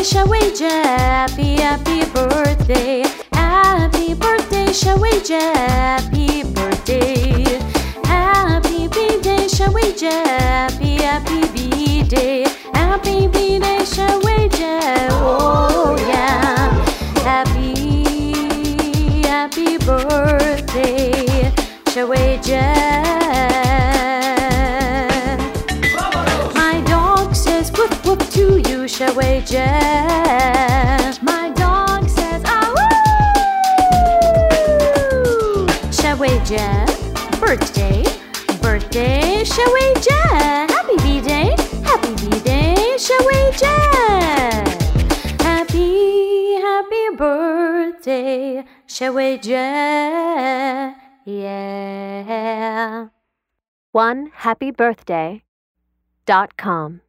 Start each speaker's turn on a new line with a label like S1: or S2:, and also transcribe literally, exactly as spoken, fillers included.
S1: 小薇姐 Happy Happy Birthday Happy Birthday 小薇姐 Happy Birthday Happy B-Day 小薇姐 Happy Happy B-Day Happy B-Day 小薇姐 Oh yeah Happy Happy Birthday 小薇姐to you, 小薇姐 My dog says, ah, woo! 小薇姐 Birthday, birthday 小薇姐 Happy B-Day, happy B-Day 小薇姐 Happy, happy birthday 小薇姐 Yeah
S2: one happy birthday dot com